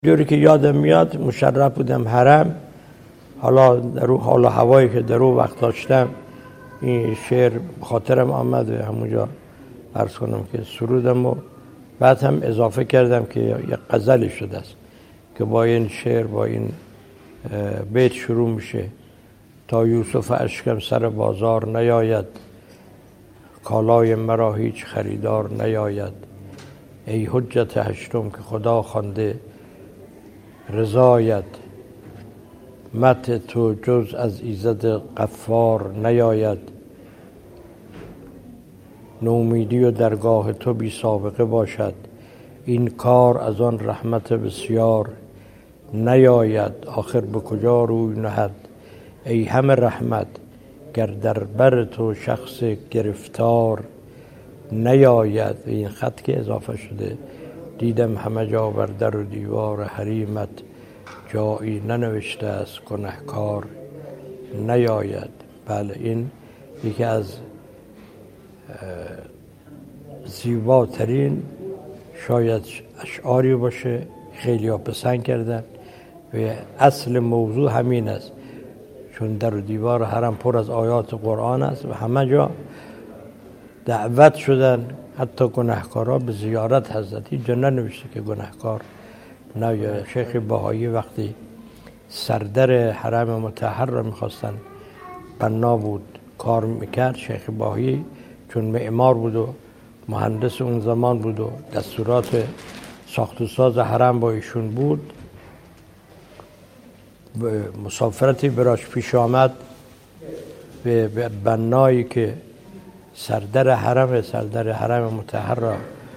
جوری که یادم میاد مشرف بودم حرم، حالا در اون حال و هوایی که در اون وقت داشتم این شعر خاطرم آمد و همونجا عرض کنم که سرودم و بعد هم اضافه کردم که یک غزلی شده است که با این شعر با این بیت شروع میشه: تا یوسف اشکم سر بازار نیاید، کالای مرا هیچ خریدار نیاید. ای حجت هشتم که خدا خوانده رضایت، مدح تو جز از ایزد غفار نیاید. نومیدی و درگاه تو بی سابقه باشد، این کار از آن رحمت بسیار نیاید. آخر به کجا روی نهد ای همه رحمت، گر در بر تو شخص گرفتار نیاید. این خط که اضافه شده: دیدم همه جا بر در و دیوار حریمت، جایی ننوشته است گنهکار نیاید. بله، این یکی از زیباترین شاید اشعاری باشه، خیلی ها پسند کردن و اصل موضوع همین است، چون در و دیوار حرم پر از آیات قرآن است و همه جا دعوت شدن حتی گناهکارا به زیارت حضرت. اینجا ننوشته که گناهکار نه. شیخ بهایی وقتی سردر حرم مطهر را میخواستن بنا بود کار میکرد، شیخ بهایی چون معمار بود و مهندس اون زمان بود و دستورات ساخت و ساز حرم با ایشون بود، مسافرتی براش پیش آمد به بنایی که سردر حرم مطهر را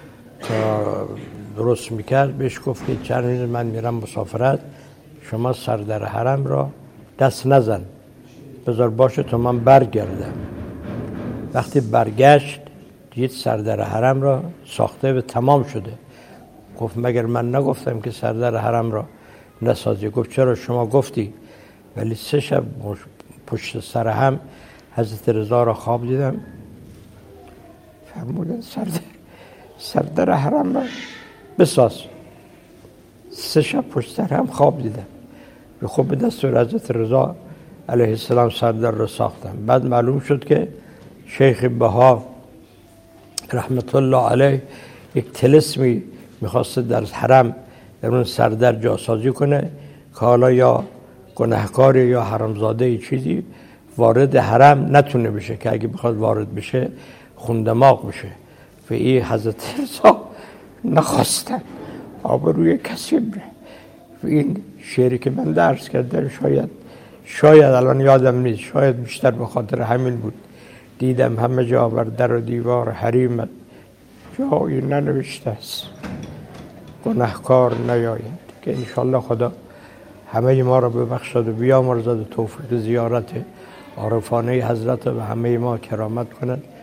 درست میکرد، بهش گفت که چند روز من میرم مسافرت، شما سردر حرم را دست نزن، بذار باشه تا من برگردم. وقتی برگشت دید سردر حرم را ساخته و تمام شده. گفت مگر من نگفتم که سردر حرم را نسازی؟ گفت چرا شما گفتی، ولی 3 شب پشت سر هم حضرت رضا را خواب دیدم، فرمودن سردر حرم را بساز. 3 شب پشت سر هم خواب دیدم و خب به دستور حضرت رضا علیه السلام سردر را ساختم. بعد معلوم شد که شیخ بها رحمت الله علیه یک طلسمی میخواسته در حرم در اون سردر جاسازی کنه که حالا یا گناهکار یا حرامزاده چیزی وارد حرم نتونه بشه، که اگه بخواد وارد بشه خوندماغ بشه. و این حضرت رضا نخواستن آبروی کسی بره. و این شعری که من درس کردم شاید الان یادم نیست، شاید بیشتر به خاطر همین بود: دیدم همه جا بر در و دیوار حریمت، جایی ننوشته است گناهکار نیاید. که انشالله خدا همه ما را ببخشد و بیامرزد و توفیق زیارت عارفانه حضرت و همه ما کرامت کند.